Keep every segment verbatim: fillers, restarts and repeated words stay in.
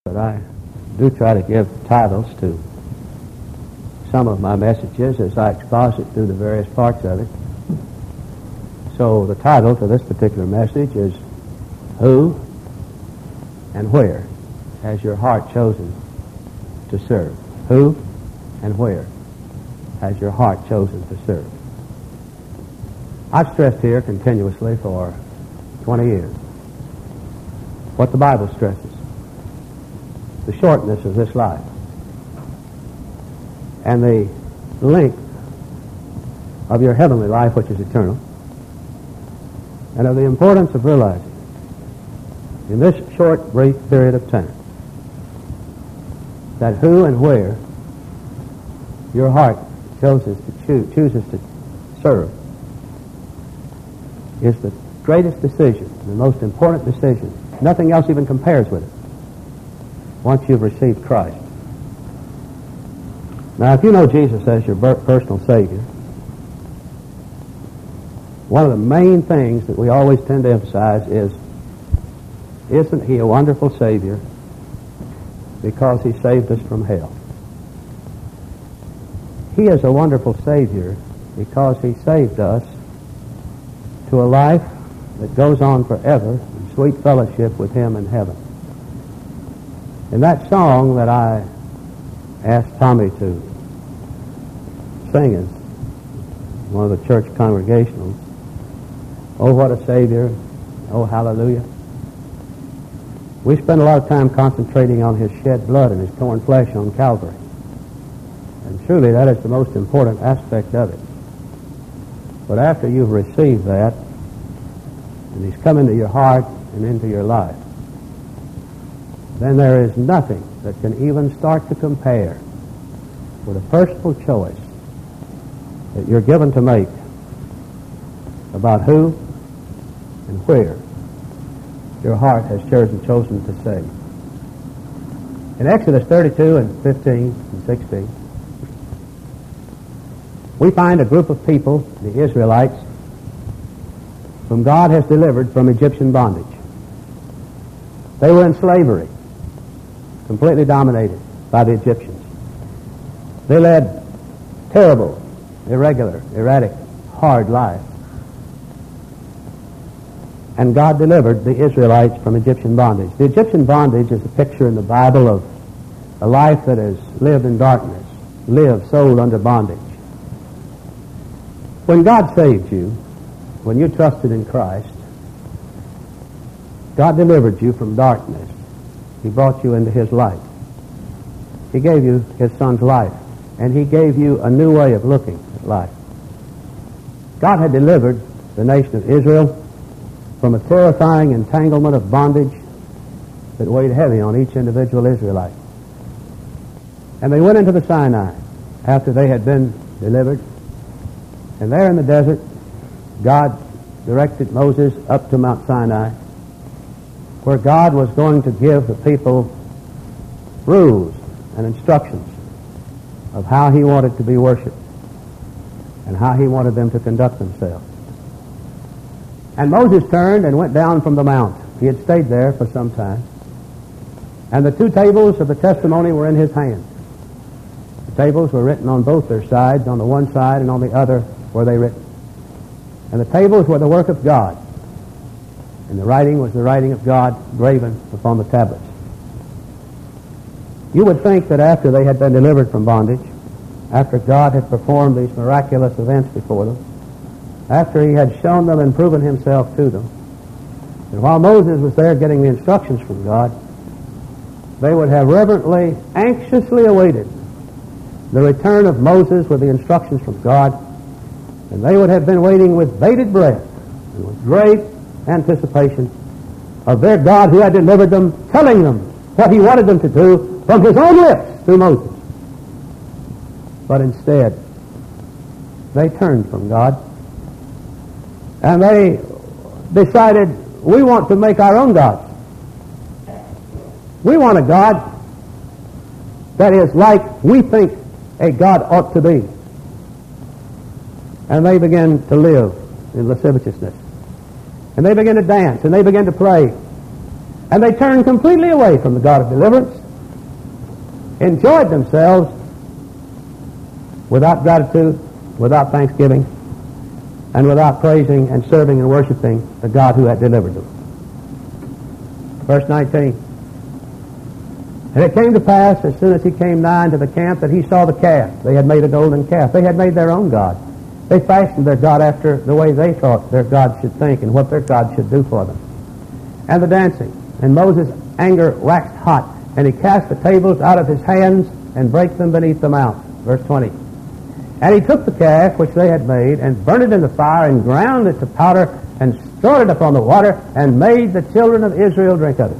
But I do try to give titles to some of my messages as I exposit through the various parts of it. So the title to this particular message is Who and Where has your heart chosen to serve? Who and where has your heart chosen to serve? I've stressed here continuously for twenty years what the Bible stresses: the shortness of this life and the length of your heavenly life, which is eternal, and of the importance of realizing in this short, brief period of time that who and where your heart chooses to choose, chooses to serve is the greatest decision, the most important decision. Nothing else even compares with it once you've received Christ. Now, if you know Jesus as your personal Savior, one of the main things that we always tend to emphasize is, isn't He a wonderful Savior because He saved us from hell? He is a wonderful Savior because He saved us to a life that goes on forever in sweet fellowship with Him in heaven. In that song that I asked Tommy to sing as one of the church congregationals, "Oh, what a Savior, oh, hallelujah," we spend a lot of time concentrating on His shed blood and His torn flesh on Calvary. And truly that is the most important aspect of it. But after you've received that, and He's come into your heart and into your life, then there is nothing that can even start to compare with a personal choice that you're given to make about who and where your heart has chosen chosen to save. In Exodus thirty-two and fifteen and sixteen, we find a group of people, the Israelites, whom God has delivered from Egyptian bondage. They were in slavery, completely dominated by the Egyptians. They led terrible, irregular, erratic, hard lives. And God delivered the Israelites from Egyptian bondage. The Egyptian bondage is a picture in the Bible of a life that is lived in darkness, lived, sold under bondage. When God saved you, when you trusted in Christ, God delivered you from darkness. He brought you into His light. He gave you His Son's life, and He gave you a new way of looking at life. God had delivered the nation of Israel from a terrifying entanglement of bondage that weighed heavy on each individual Israelite. And they went into the Sinai after they had been delivered. And there in the desert, God directed Moses up to Mount Sinai, where God was going to give the people rules and instructions of how He wanted to be worshipped and how He wanted them to conduct themselves. And Moses turned and went down from the mount. He had stayed there for some time. And the two tables of the testimony were in his hand. The tables were written on both their sides. On the one side and on the other were they written. And the tables were the work of God. And the writing was the writing of God graven upon the tablets. You would think that after they had been delivered from bondage, after God had performed these miraculous events before them, after He had shown them and proven Himself to them, and while Moses was there getting the instructions from God, they would have reverently, anxiously awaited the return of Moses with the instructions from God, and they would have been waiting with bated breath and with great anticipation of their God who had delivered them, telling them what He wanted them to do from His own lips through Moses. But instead, they turned from God, and they decided, we want to make our own gods. We want a God that is like we think a God ought to be. And they began to live in lasciviousness. And they began to dance, and they began to play. And they turned completely away from the God of deliverance, enjoyed themselves without gratitude, without thanksgiving, and without praising and serving and worshiping the God who had delivered them. Verse nineteen. And it came to pass, as soon as he came nigh unto the camp, that he saw the calf. They had made a golden calf. They had made their own God. They fashioned their God after the way they thought their God should think and what their God should do for them. And the dancing. And Moses' anger waxed hot, and he cast the tables out of his hands and brake them beneath the mount. Verse twenty. And he took the calf which they had made, and burned it in the fire, and ground it to powder, and stored it upon the water, and made the children of Israel drink of it.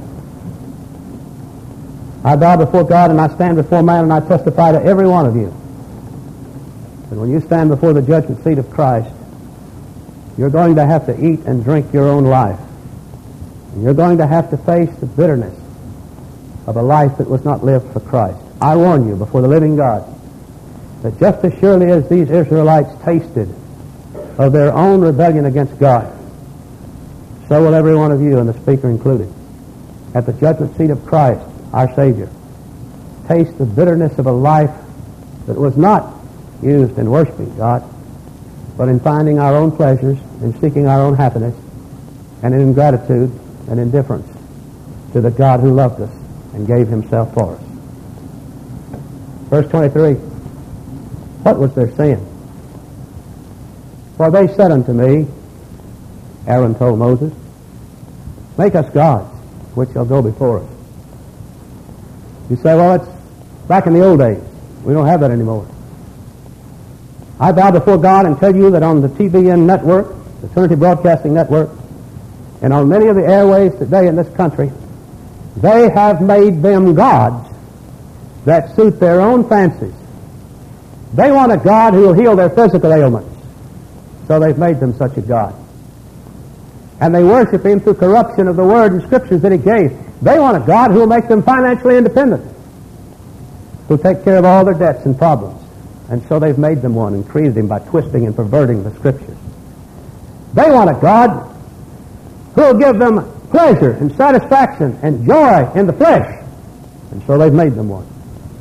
I bow before God, and I stand before man, and I testify to every one of you that when you stand before the judgment seat of Christ, you're going to have to eat and drink your own life. And you're going to have to face the bitterness of a life that was not lived for Christ. I warn you before the living God that just as surely as these Israelites tasted of their own rebellion against God, so will every one of you, and the speaker included, at the judgment seat of Christ, our Savior, taste the bitterness of a life that was not used in worshiping God, but in finding our own pleasures, in seeking our own happiness, and in ingratitude and indifference to the God who loved us and gave himself for us. Verse twenty-three. What was their sin? For they said unto me, Aaron told Moses, make us gods, which shall go before us. You say, well, it's back in the old days. We don't have that anymore. I bow before God and tell you that on the T B N network, the Trinity Broadcasting Network, and on many of the airways today in this country, they have made them gods that suit their own fancies. They want a God who will heal their physical ailments, so they've made them such a God. And they worship him through corruption of the word and scriptures that he gave. They want a God who will make them financially independent, who will take care of all their debts and problems. And so they've made them one and created him by twisting and perverting the scriptures. They want a God who will give them pleasure and satisfaction and joy in the flesh. And so they've made them one.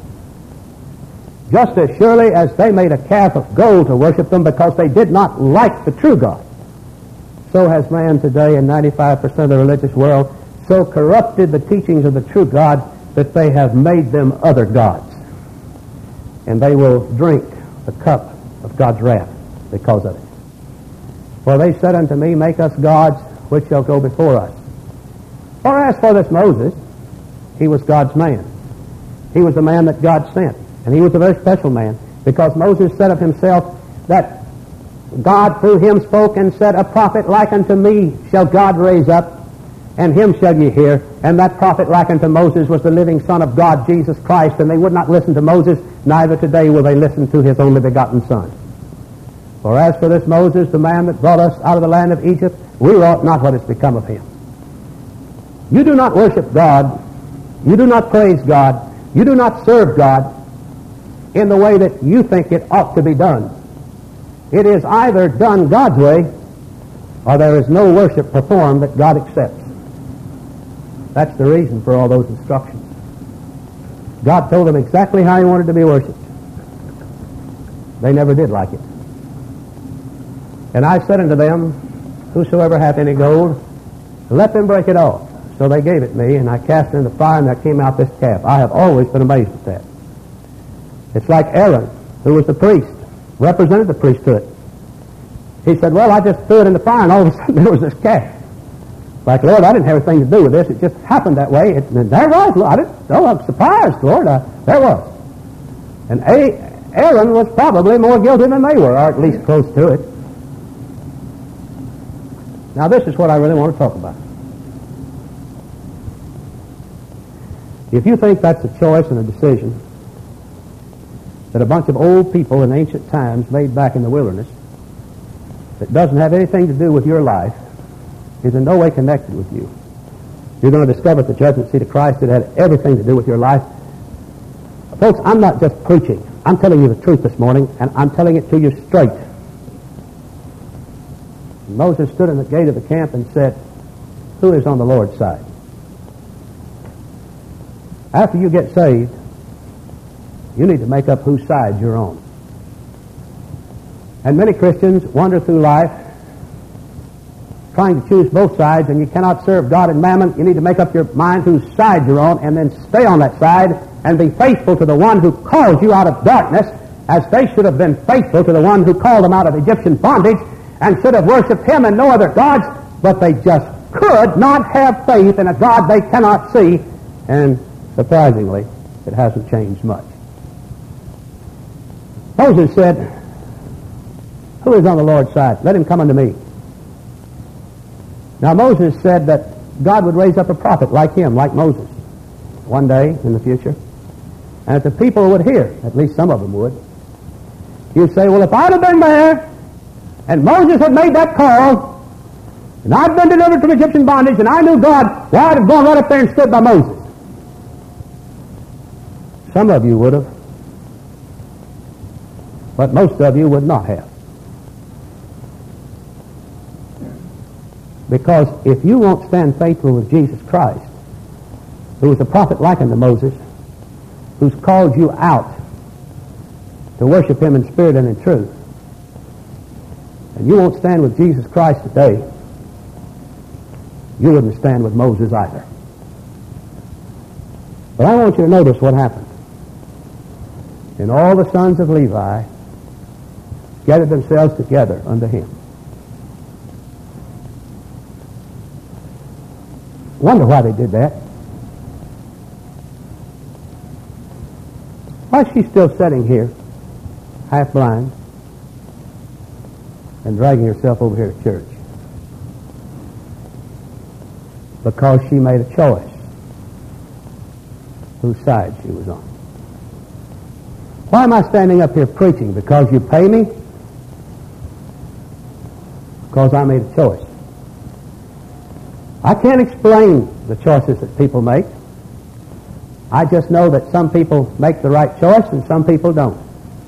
Just as surely as they made a calf of gold to worship them because they did not like the true God, so has man today in ninety-five percent of the religious world so corrupted the teachings of the true God that they have made them other gods. And they will drink the cup of God's wrath because of it. For they said unto me, make us gods which shall go before us. For as for this Moses, he was God's man. He was the man that God sent. And he was a very special man, because Moses said of himself that God through him spoke and said, a prophet like unto me shall God raise up, and him shall ye hear. And that prophet like unto Moses was the living Son of God, Jesus Christ. And they would not listen to Moses, neither today will they listen to his only begotten Son. For as for this Moses, the man that brought us out of the land of Egypt, we wrought not what has become of him. You do not worship God, you do not praise God, you do not serve God in the way that you think it ought to be done. It is either done God's way, or there is no worship performed that God accepts. That's the reason for all those instructions. God told them exactly how he wanted to be worshipped. They never did like it. And I said unto them, whosoever hath any gold, let them break it off. So they gave it me, and I cast it in the fire, and there came out this calf. I have always been amazed at that. It's like Aaron, who was the priest, represented the priesthood. He said, well, I just threw it in the fire, and all of a sudden there was this calf. Like, Lord, I didn't have anything to do with this. It just happened that way. It, and there was. I didn't, oh, I'm surprised, Lord. Uh, there was. And A- Aaron was probably more guilty than they were, or at least close to it. Now, this is what I really want to talk about. If you think that's a choice and a decision that a bunch of old people in ancient times made back in the wilderness that doesn't have anything to do with your life, is in no way connected with you, you're going to discover at the judgment seat of Christ it had everything to do with your life. Folks, I'm not just preaching. I'm telling you the truth this morning, and I'm telling it to you straight. Moses stood in the gate of the camp and said, who is on the Lord's side? After you get saved, you need to make up whose side you're on. And many Christians wander through life trying to choose both sides, and you cannot serve God and mammon. You need to make up your mind whose side you're on, and then stay on that side and be faithful to the one who called you out of darkness, as they should have been faithful to the one who called them out of Egyptian bondage, and should have worshipped him and no other gods, but they just could not have faith in a God they cannot see, and surprisingly, it hasn't changed much. Moses said, "Who is on the Lord's side? Let him come unto me." Now Moses said that God would raise up a prophet like him, like Moses, one day in the future, and that the people would hear, at least some of them would. You'd say, well, if I'd have been there, and Moses had made that call, and I'd been delivered from Egyptian bondage, and I knew God, well, I'd have gone right up there and stood by Moses. Some of you would have, but most of you would not have. Because if you won't stand faithful with Jesus Christ, who was a prophet like unto Moses, who's called you out to worship him in spirit and in truth, and you won't stand with Jesus Christ today, you wouldn't stand with Moses either. But I want you to notice what happened. And all the sons of Levi gathered themselves together unto him. Wonder why they did that. Why is she still sitting here, half blind, and dragging herself over here to church? Because she made a choice whose side she was on. Why am I standing up here preaching? Because you pay me? Because I made a choice. I can't explain the choices that people make. I just know that some people make the right choice and some people don't.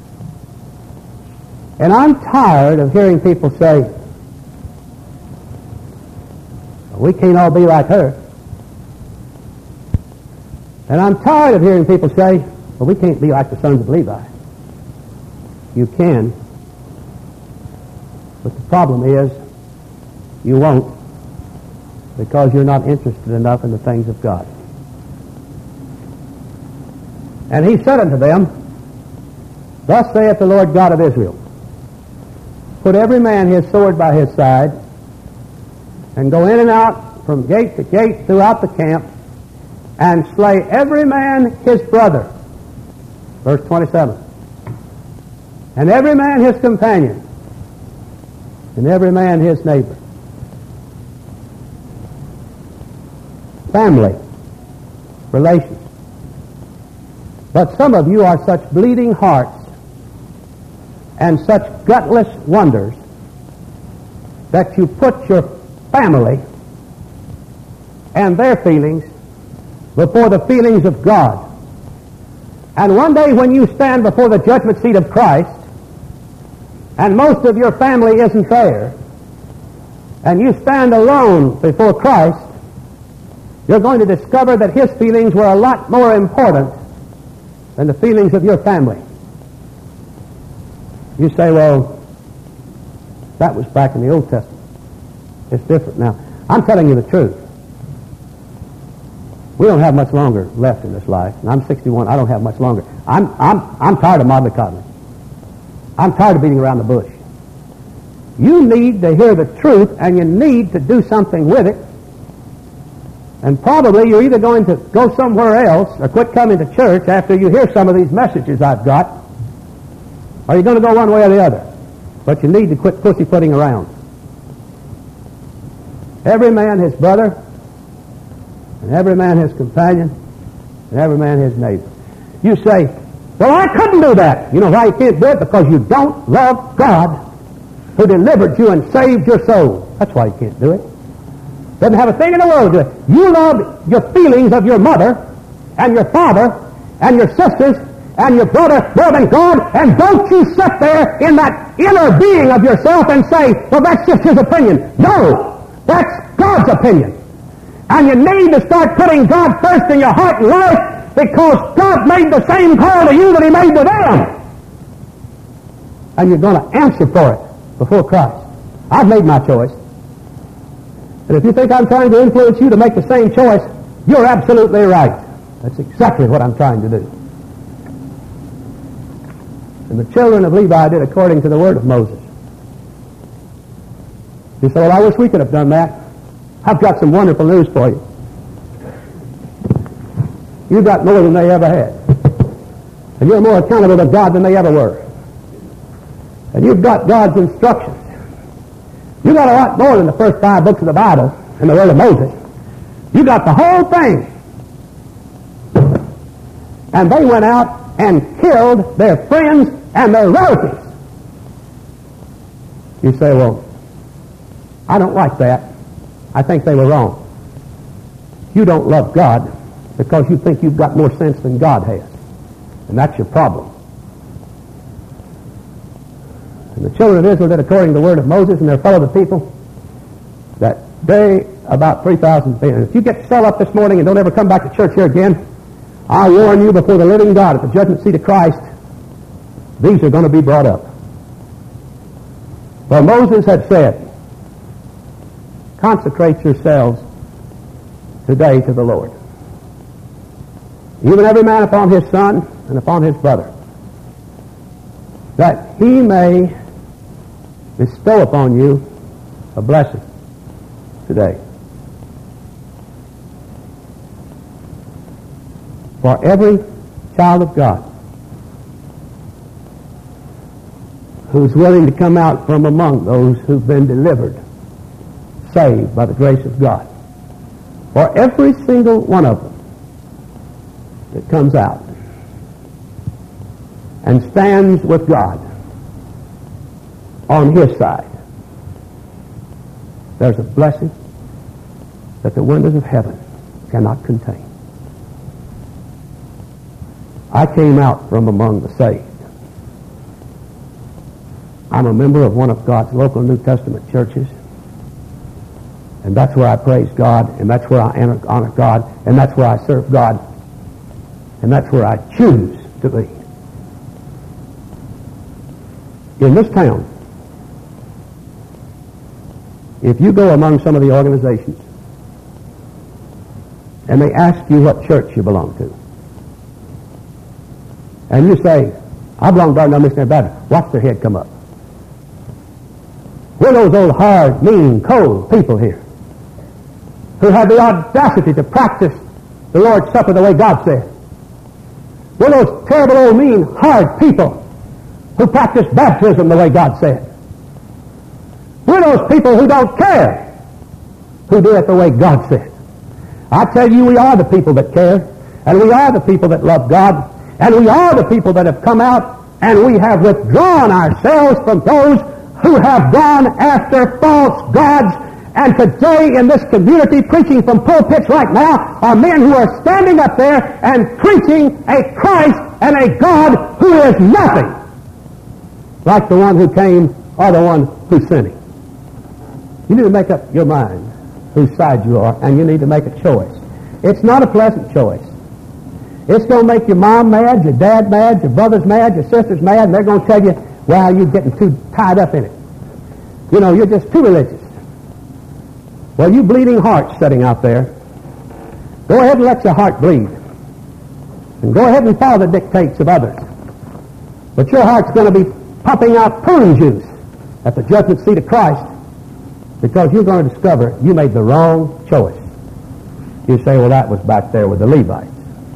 And I'm tired of hearing people say, we can't all be like her. And I'm tired of hearing people say, well, we can't be like the sons of Levi. You can. But the problem is, you won't, because you're not interested enough in the things of God. And he said unto them, thus saith the Lord God of Israel, put every man his sword by his side, and go in and out from gate to gate throughout the camp, and slay every man his brother. Verse twenty-seven. And every man his companion, and every man his neighbor. Family, relations. But some of you are such bleeding hearts and such gutless wonders that you put your family and their feelings before the feelings of God. And one day when you stand before the judgment seat of Christ, and most of your family isn't there, and you stand alone before Christ, you're going to discover that his feelings were a lot more important than the feelings of your family. You say, well, that was back in the Old Testament. It's different now. I'm telling you the truth. We don't have much longer left in this life. And I'm sixty-one. I don't have much longer. I'm, I'm, I'm tired of mollycoddling. I'm tired of beating around the bush. You need to hear the truth, and you need to do something with it. And probably you're either going to go somewhere else or quit coming to church after you hear some of these messages I've got, or you're going to go one way or the other. But you need to quit pussyfooting around. Every man his brother, and every man his companion, and every man his neighbor. You say, well, I couldn't do that. You know why you can't do it? Because you don't love God who delivered you and saved your soul. That's why you can't do it. Doesn't have a thing in the world to do it. You love your feelings of your mother and your father and your sisters and your brother more than God, and don't you sit there in that inner being of yourself and say, well, that's just his opinion. No, that's God's opinion. And you need to start putting God first in your heart and life because God made the same call to you that He made to them. And you're going to answer for it before Christ. I've made my choice. And if you think I'm trying to influence you to make the same choice, you're absolutely right. That's exactly what I'm trying to do. And the children of Levi did according to the word of Moses. You say, well, I wish we could have done that. I've got some wonderful news for you. You got more than they ever had. And you're more accountable to God than they ever were. And you've got God's instructions. You got a lot more than the first five books of the Bible and the word of Moses. You got the whole thing. And they went out and killed their friends and their relatives. You say, well, I don't like that. I think they were wrong. You don't love God because you think you've got more sense than God has. And that's your problem. And the children of Israel did according to the word of Moses, and their fellow the people, that day about three thousand men. If you get set up this morning and don't ever come back to church here again, I warn you before the living God at the judgment seat of Christ, these are going to be brought up. For Moses had said, consecrate yourselves today to the Lord, even every man upon his son and upon his brother, that he may bestow upon you a blessing today. For every child of God who's willing to come out from among those who've been delivered, saved by the grace of God, for every single one of them that comes out and stands with God on His side, there's a blessing that the windows of heaven cannot contain. I came out from among the saved. I'm a member of one of God's local New Testament churches, and that's where I praise God, and that's where I honor God, and that's where I serve God, and that's where I choose to be. In this town, if you go among some of the organizations and they ask you what church you belong to, and you say, I belong to Dartmouth Missionary Baptist, watch their head come up. We're those old hard, mean, cold people here who have the audacity to practice the Lord's Supper the way God said. We're those terrible old, mean, hard people who practice baptism the way God said. We're those people who don't care, who do it the way God said. I tell you, we are the people that care, and we are the people that love God, and we are the people that have come out, and we have withdrawn ourselves from those who have gone after false gods. And today in this community, preaching from pulpits right now, are men who are standing up there and preaching a Christ and a God who is nothing like the one who came or the one who sent Him. You need to make up your mind whose side you are, and you need to make a choice. It's not a pleasant choice. It's going to make your mom mad, your dad mad, your brothers mad, your sisters mad, and they're going to tell you, well, you're getting too tied up in it. You know, you're just too religious. Well, you bleeding hearts sitting out there, go ahead and let your heart bleed. And go ahead and follow the dictates of others. But your heart's going to be pumping out prune juice at the judgment seat of Christ, because you're going to discover you made the wrong choice. You say, well, that was back there with the Levites.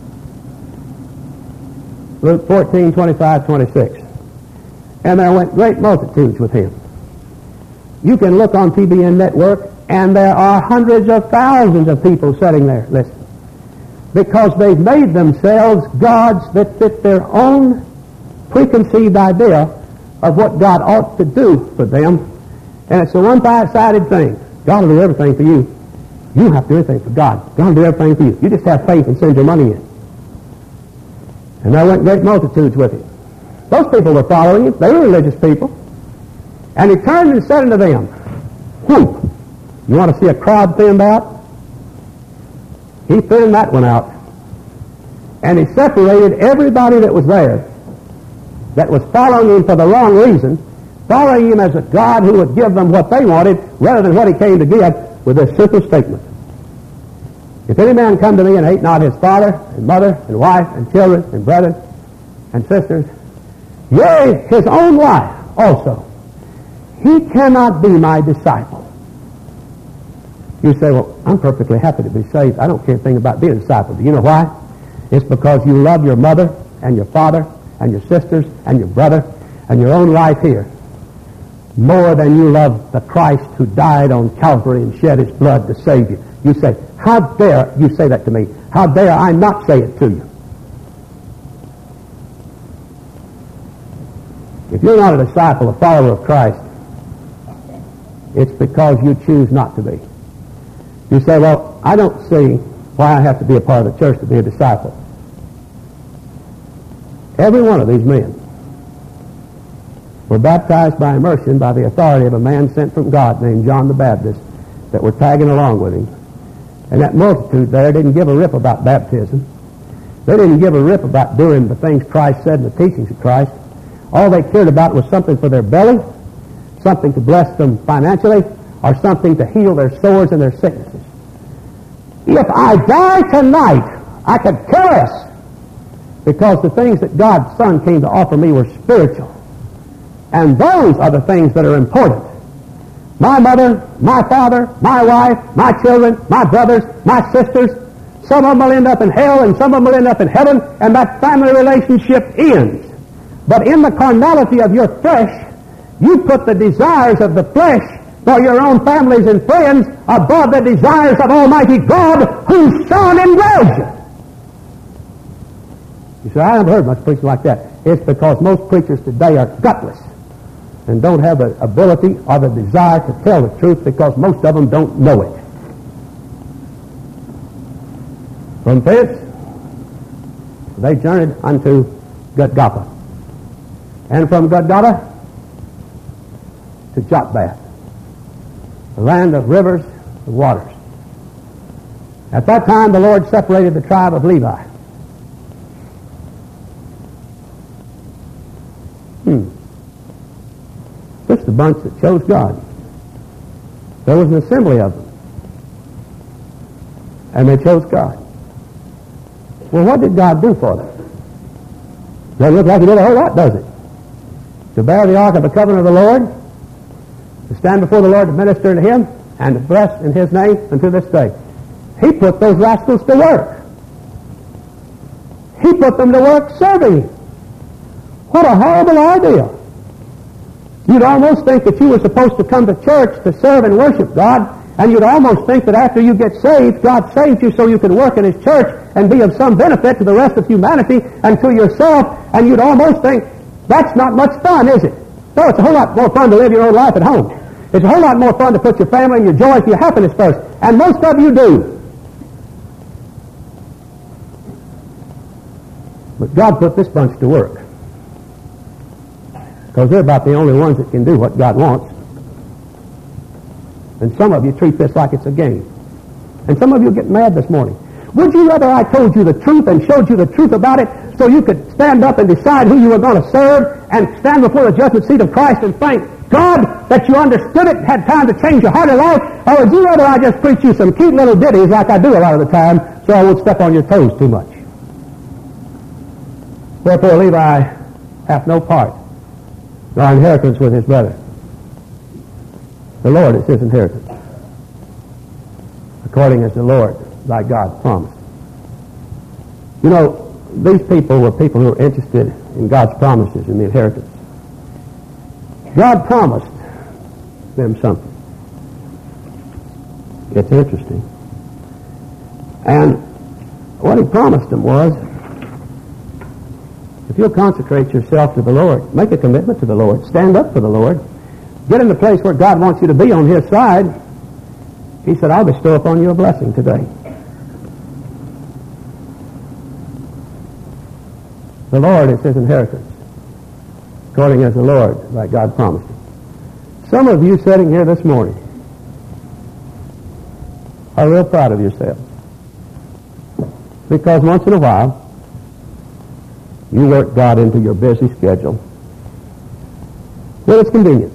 Luke fourteen, twenty-five, twenty-six. And there went great multitudes with him. You can look on T B N Network, and there are hundreds of thousands of people sitting there listening, because they've made themselves gods that fit their own preconceived idea of what God ought to do for them. And it's a one-sided thing. God will do everything for you. You have to do everything for God. God will do everything for you. You just have faith and send your money in. And there went great multitudes with him. Those people were following him. They were religious people. And he turned and said unto them, whoop, you want to see a crowd thinned out? He thinned that one out. And he separated everybody that was there that was following him for the wrong reason, following him as a God who would give them what they wanted rather than what he came to give, with this simple statement. If any man come to me and hate not his father and mother and wife and children and brethren and sisters, yea, his own life also, he cannot be my disciple. You say, well, I'm perfectly happy to be saved. I don't care anything about being a disciple. Do you know why? It's because you love your mother and your father and your sisters and your brother and your own life here more than you love the Christ who died on Calvary and shed his blood to save you. You say, how dare you say that to me? How dare I not say it to you? If you're not a disciple, a follower of Christ, it's because you choose not to be. You say, well, I don't see why I have to be a part of the church to be a disciple. Every one of these men were baptized by immersion by the authority of a man sent from God named John the Baptist that were tagging along with him. And that multitude there didn't give a rip about baptism. They didn't give a rip about doing the things Christ said and the teachings of Christ. All they cared about was something for their belly, something to bless them financially, or something to heal their sores and their sicknesses. If I die tonight, I could care less, because the things that God's Son came to offer me were spiritual. And those are the things that are important. My mother, my father, my wife, my children, my brothers, my sisters, some of them will end up in hell and some of them will end up in heaven, and that family relationship ends. But in the carnality of your flesh, you put the desires of the flesh for your own families and friends above the desires of Almighty God who shone and rose you. You say, I haven't heard much preaching like that. It's because most preachers today are gutless and don't have the ability or the desire to tell the truth, because most of them don't know it. From thence, they journeyed unto Golgotha, and from Golgotha to Jotbath, the land of rivers of waters. At that time, the Lord separated the tribe of Levi. Hmm. Just the bunch that chose God. There was an assembly of them, and they chose God. Well, what did God do for them? Doesn't look like he did a whole lot, does it? To bear the ark of the covenant of the Lord, to stand before the Lord to minister to him, and to bless in his name unto this day. He put those rascals to work. He put them to work serving him. What a horrible idea. You'd almost think that you were supposed to come to church to serve and worship God, and you'd almost think that after you get saved, God saved you so you could work in his church and be of some benefit to the rest of humanity and to yourself, and you'd almost think, that's not much fun, is it? No, it's a whole lot more fun to live your own life at home. It's a whole lot more fun to put your family and your joy and your happiness first, and most of you do. But God put this bunch to work, because they're about the only ones that can do what God wants. And some of you treat this like it's a game. And some of you get mad this morning. Would you rather I told you the truth and showed you the truth about it so you could stand up and decide who you were going to serve and stand before the judgment seat of Christ and thank God that you understood it and had time to change your heart and life? Or would you rather I just preach you some cute little ditties like I do a lot of the time so I won't step on your toes too much? Wherefore Levi hath no part nor inheritance with his brother. The Lord is his inheritance, according as the Lord thy God promised. You know, these people were people who were interested in God's promises and the inheritance. God promised them something. It's interesting. And what he promised them was, if you'll consecrate yourself to the Lord, make a commitment to the Lord, stand up for the Lord, get in the place where God wants you to be on his side, he said, I'll bestow upon you a blessing today. The Lord is his inheritance, according as the Lord, like God promised him. Some of you sitting here this morning are real proud of yourselves, because once in a while You work God into your busy schedule when it's convenient.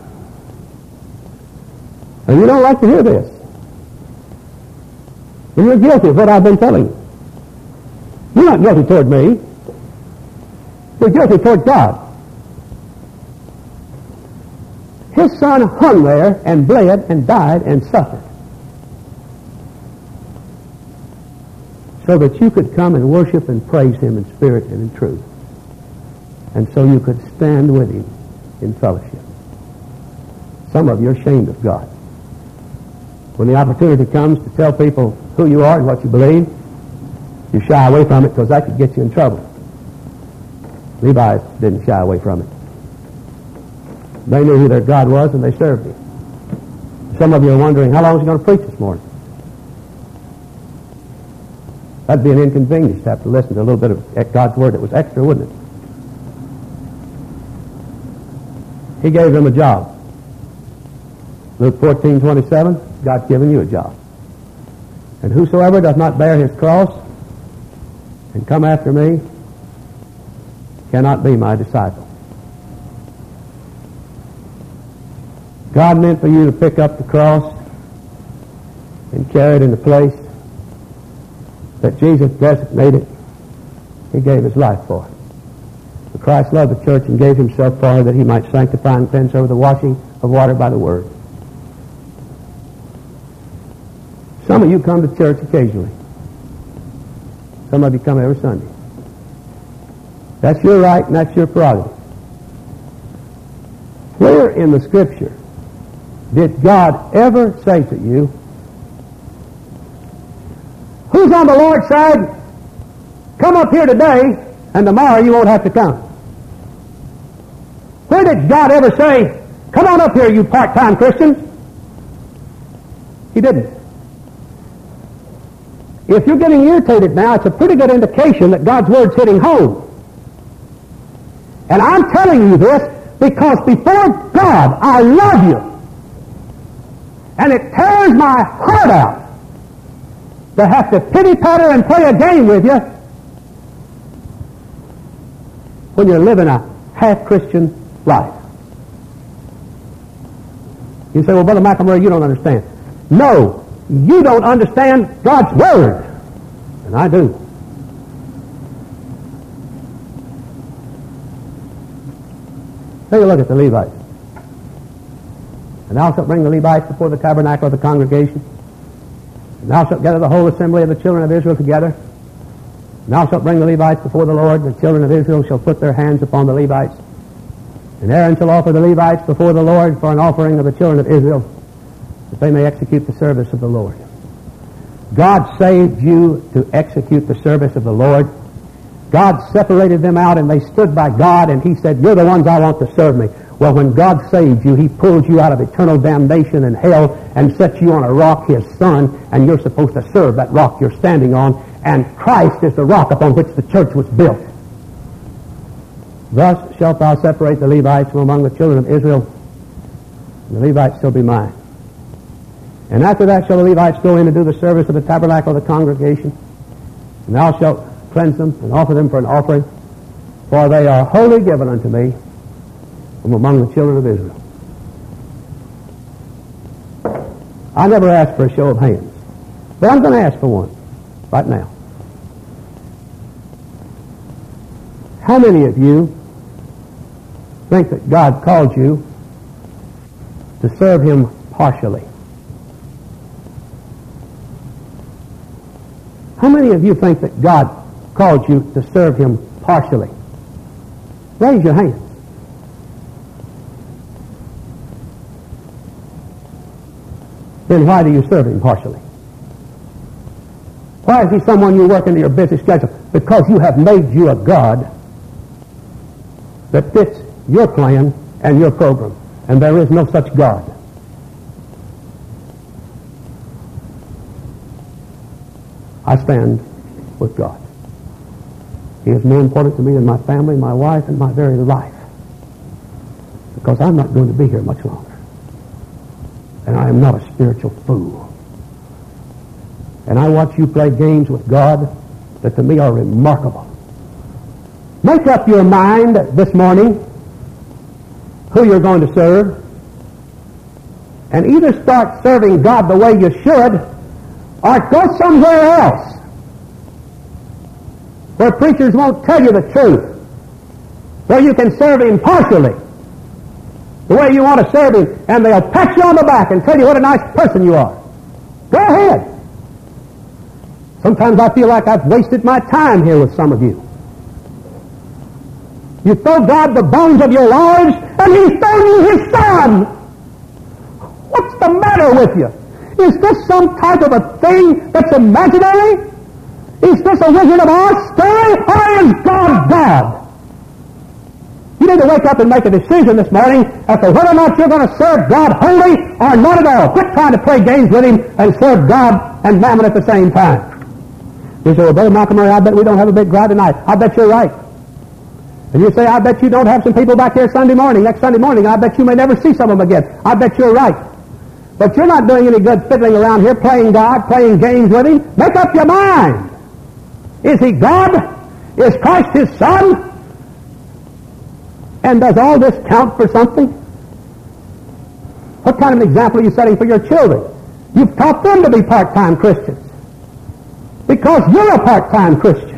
And you don't like to hear this. And you're guilty of what I've been telling you. You're not guilty toward me. You're guilty toward God. His Son hung there and bled and died and suffered so that you could come and worship and praise Him in spirit and in truth. And so you could stand with Him in fellowship. Some of you are ashamed of God. When the opportunity comes to tell people who you are and what you believe, you shy away from it because that could get you in trouble. Levi didn't shy away from it. They knew who their God was and they served Him. Some of you are wondering, how long is He going to preach this morning? That'd be an inconvenience to have to listen to a little bit of God's Word that was extra, wouldn't it? He gave them a job. Luke fourteen twenty-seven, God's given you a job. And whosoever does not bear his cross and come after me cannot be my disciple. God meant for you to pick up the cross and carry it in the place that Jesus designated. He gave His life for it. For Christ loved the church and gave Himself for her that He might sanctify and cleanse her with the washing of water by the Word. Some of you come to church occasionally. Some of you come every Sunday. That's your right and that's your prerogative. Where in the Scripture did God ever say to you, who's on the Lord's side? Come up here today, and tomorrow you won't have to come. Where did God ever say, come on up here, you part-time Christians? He didn't. If you're getting irritated now, it's a pretty good indication that God's Word's hitting home. And I'm telling you this because before God, I love you. And it tears my heart out to have to pity-patter and play a game with you when you're living a half-Christian life. You say, well, Brother McElmurray, you don't understand. No, you don't understand God's Word. And I do. Take a look at the Levites. And thou shalt bring the Levites before the tabernacle of the congregation. And thou shalt gather the whole assembly of the children of Israel together. And thou shalt bring the Levites before the Lord. The children of Israel shall put their hands upon the Levites. And Aaron shall offer the Levites before the Lord for an offering of the children of Israel, that they may execute the service of the Lord. God saved you to execute the service of the Lord. God separated them out and they stood by God, and He said, you're the ones I want to serve me. Well, when God saved you, He pulled you out of eternal damnation and hell and set you on a rock, His Son, and you're supposed to serve that rock you're standing on, and Christ is the rock upon which the church was built. Thus shalt thou separate the Levites from among the children of Israel, and the Levites shall be mine. And after that shall the Levites go in and do the service of the tabernacle of the congregation, and thou shalt cleanse them and offer them for an offering, for they are wholly given unto me from among the children of Israel. I never asked for a show of hands, but I'm going to ask for one right now. How many of you think that God called you to serve Him partially? How many of you think that God called you to serve Him partially? Raise your hand. Then why do you serve Him partially? Why is He someone you work into your busy schedule? Because you have made you a God that fits your plan and your program. And there is no such God. I stand with God. He is more important to me than my family, my wife, and my very life. Because I'm not going to be here much longer. And I am not a spiritual fool. And I watch you play games with God that to me are remarkable. Make up your mind this morning who you're going to serve, and either start serving God the way you should, or go somewhere else where preachers won't tell you the truth, where you can serve Him partially, the way you want to serve Him, and they'll pat you on the back and tell you what a nice person you are. Go ahead. Sometimes I feel like I've wasted my time here with some of you. You throw God the bones of your lives, and He's thrown you His Son. What's the matter with you? Is this some type of a thing that's imaginary? Is this a Wizard of Oz story, or is God God? You need to wake up and make a decision this morning as to whether or not you're going to serve God wholly or not at all. Quit trying to play games with Him and serve God and mammon at the same time. You say, well, Brother Malcolm Murray, I bet we don't have a big crowd tonight. I bet you're right. And you say, I bet you don't have some people back here Sunday morning, next Sunday morning. I bet you may never see some of them again. I bet you're right. But you're not doing any good fiddling around here, playing God, playing games with Him. Make up your mind. Is He God? Is Christ His Son? And does all this count for something? What kind of an example are you setting for your children? You've taught them to be part-time Christians because you're a part-time Christian.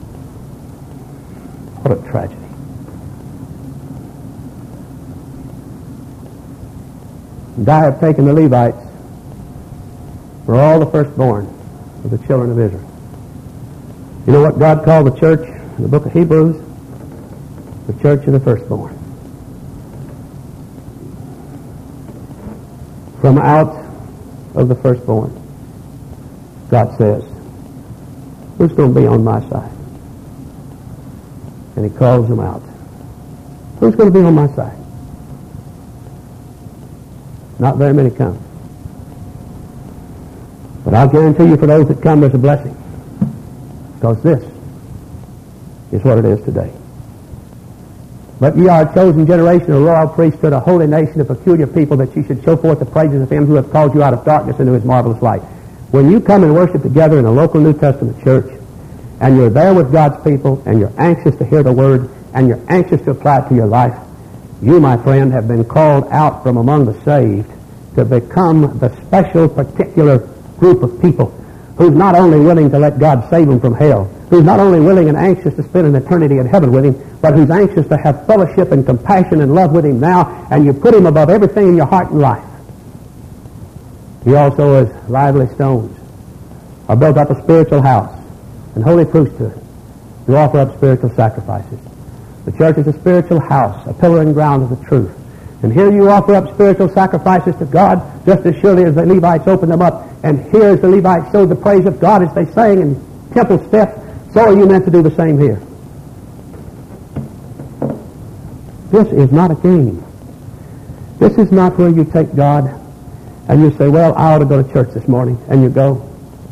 What a tragedy. And I have taken the Levites for all the firstborn of the children of Israel. You know what God called the church in the book of Hebrews? The church of the firstborn. From out of the firstborn, God says, who's going to be on my side? And He calls them out. Who's going to be on my side? Not very many come. But I'll guarantee you for those that come, there's a blessing. Because this is what it is today. But ye are a chosen generation, a royal priesthood, a holy nation, a peculiar people, that ye should show forth the praises of Him who hath called you out of darkness into His marvelous light. When you come and worship together in a local New Testament church, and you're there with God's people, and you're anxious to hear the Word, and you're anxious to apply it to your life, you, my friend, have been called out from among the saved to become the special, particular group of people who's not only willing to let God save them from hell, who's not only willing and anxious to spend an eternity in heaven with Him, but who's anxious to have fellowship and compassion and love with Him now, and you put Him above everything in your heart and life. You also, as lively stones, are built up a spiritual house and holy priesthood to offer up spiritual sacrifices. The church is a spiritual house, a pillar and ground of the truth. And here you offer up spiritual sacrifices to God just as surely as the Levites opened them up. And here as the Levites showed the praise of God as they sang in temple steps, so are you meant to do the same here. This is not a game. This is not where you take God and you say, well, I ought to go to church this morning, and you go.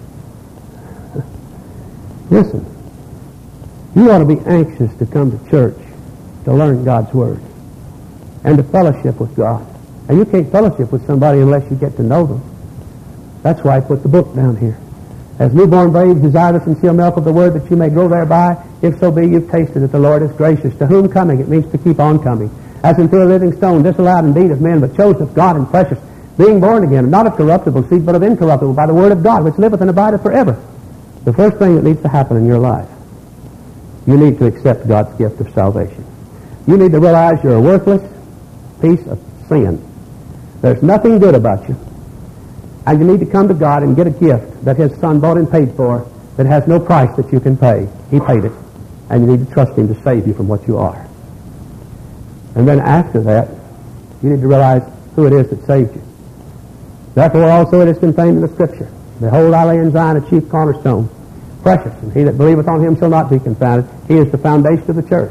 Listen, you ought to be anxious to come to church to learn God's Word and to fellowship with God. And you can't fellowship with somebody unless you get to know them. That's why I put the book down here. As newborn babes desire the sincere milk of the Word, that you may grow thereby, if so be you've tasted that the Lord is gracious. To whom coming, it means to keep on coming. As unto a living stone, disallowed indeed of men, but chosen of God and precious, being born again, not of corruptible seed, but of incorruptible, by the Word of God, which liveth and abideth forever. The first thing that needs to happen in your life, you need to accept God's gift of salvation. You need to realize you're a worthless piece of sin. There's nothing good about you. And you need to come to God and get a gift that His Son bought and paid for, that has no price that you can pay. He paid it. And you need to trust Him to save you from what you are. And then after that, you need to realize who it is that saved you. Therefore also it is contained in the Scripture, behold, I lay in Zion a chief cornerstone, precious, and he that believeth on Him shall not be confounded. He is the foundation of the church.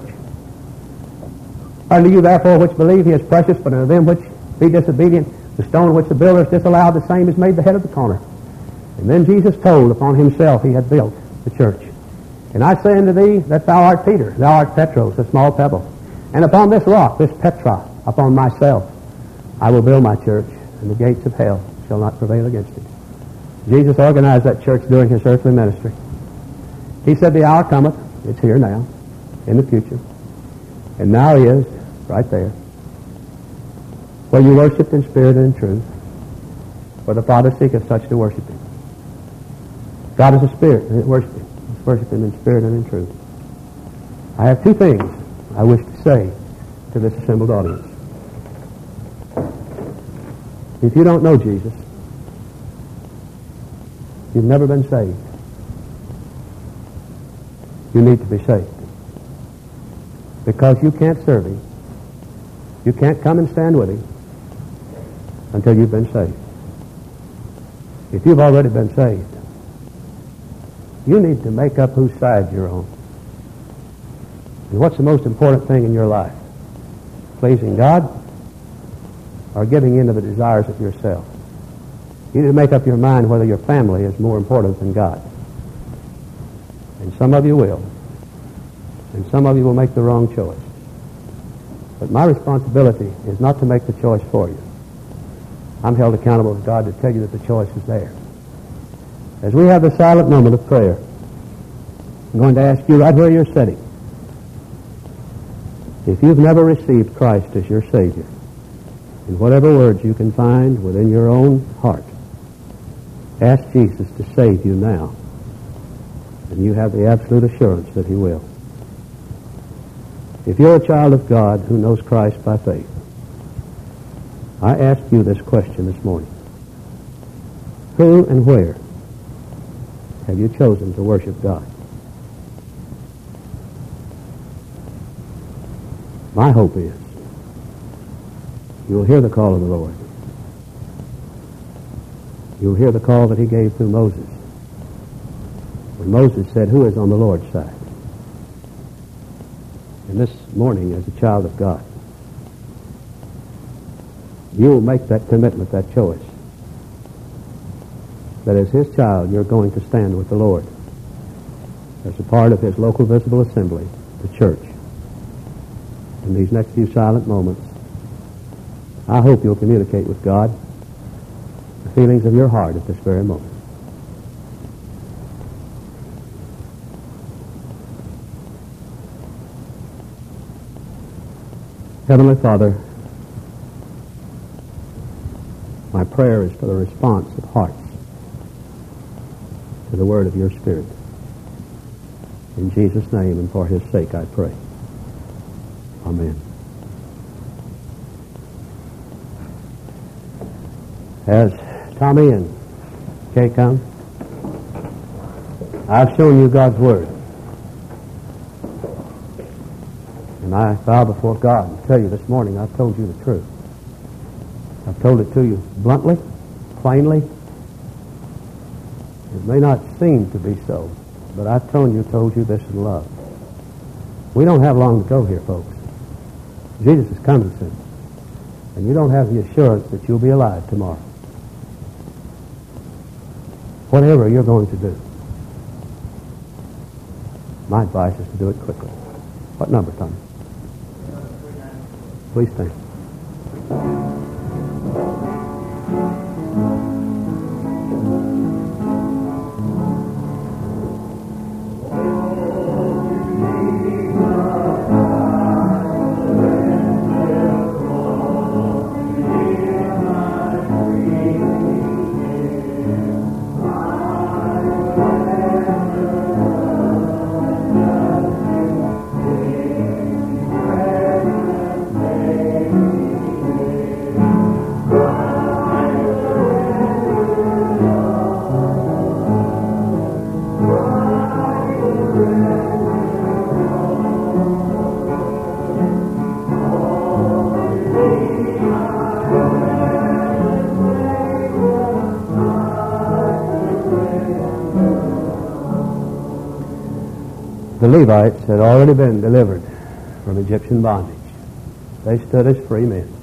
Unto you therefore which believe, He is precious, but unto them which be disobedient, the stone which the builders disallowed, the same is made the head of the corner. And then Jesus told upon Himself He had built the church. And I say unto thee that thou art Peter, thou art Petros, a small pebble. And upon this rock, this Petra, upon myself, I will build my church, and the gates of hell shall not prevail against it. Jesus organized that church during His earthly ministry. He said, the hour cometh, it's here now, in the future. And now he is right there, where you worship in spirit and in truth, for the Father seeketh such to worship him. God is a spirit, and worship him. Let's worship him in spirit and in truth. I have two things I wish to say to this assembled audience. If you don't know Jesus, you've never been saved. You need to be saved. Because you can't serve him. You can't come and stand with him until you've been saved. If you've already been saved, you need to make up whose side you're on. And what's the most important thing in your life? Pleasing God or giving in to the desires of yourself? You need to make up your mind whether your family is more important than God. And some of you will. And some of you will make the wrong choice. But my responsibility is not to make the choice for you. I'm held accountable to God to tell you that the choice is there. As we have the silent moment of prayer, I'm going to ask you right where you're sitting. If you've never received Christ as your Savior, in whatever words you can find within your own heart, ask Jesus to save you now. And you have the absolute assurance that he will. If you're a child of God who knows Christ by faith, I ask you this question this morning. Who and where have you chosen to worship God? My hope is you'll hear the call of the Lord. You'll hear the call that he gave through Moses. When Moses said, who is on the Lord's side? And this morning, as a child of God, you will make that commitment, that choice, that as his child, you're going to stand with the Lord as a part of his local visible assembly, the church. In these next few silent moments, I hope you'll communicate with God the feelings of your heart at this very moment. Heavenly Father, my prayer is for the response of hearts to the word of your Spirit. In Jesus' name and for his sake I pray. Amen. As Tommy and Kay come, I've shown you God's word. And I vow before God and tell you this morning I've told you the truth. I've told it to you bluntly, plainly. It may not seem to be so, but I've told you, told you this in love. We don't have long to go here, folks. Jesus is coming soon. And you don't have the assurance that you'll be alive tomorrow. Whatever you're going to do, my advice is to do it quickly. What number, Tommy? Please stand. The Levites had already been delivered from Egyptian bondage. They stood as free men.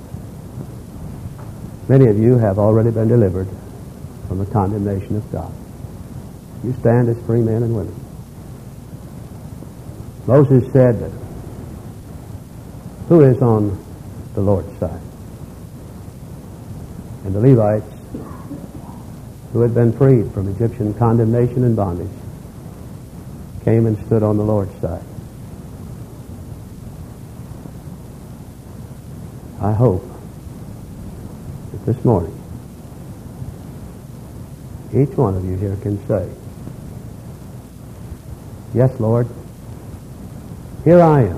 Many of you have already been delivered from the condemnation of God. You stand as free men and women. Moses said, that, who is on the Lord's side? And the Levites, who had been freed from Egyptian condemnation and bondage, came and stood on the Lord's side. I hope that this morning each one of you here can say, yes, Lord, here I am.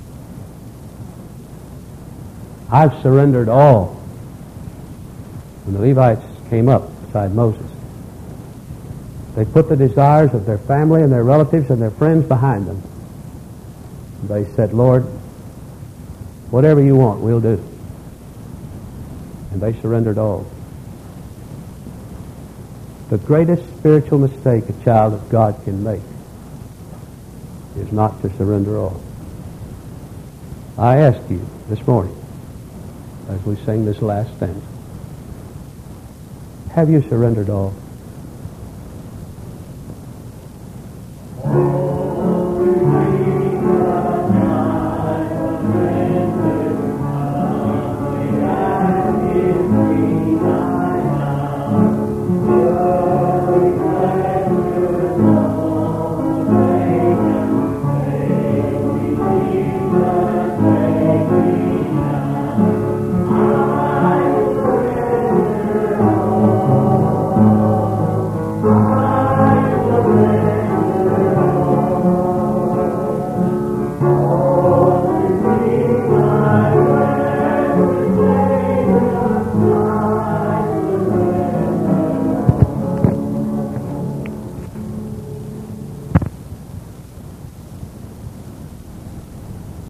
I've surrendered all. When the Levites came up beside Moses, they put the desires of their family and their relatives and their friends behind them. They said, Lord, whatever you want, we'll do. And they surrendered all. The greatest spiritual mistake a child of God can make is not to surrender all. I ask you this morning, as we sing this last stanza, have you surrendered all?